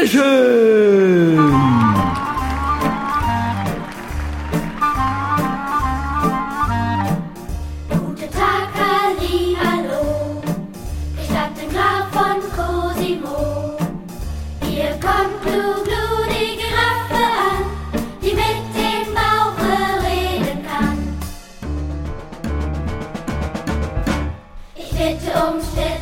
bitteschön! Guten Tag, hallihallo, Gestatt dem Graf von Cosimo. Hier kommt Glu Glu, die Giraffe an, die mit dem Bauche reden kann. Ich bitte um Stille.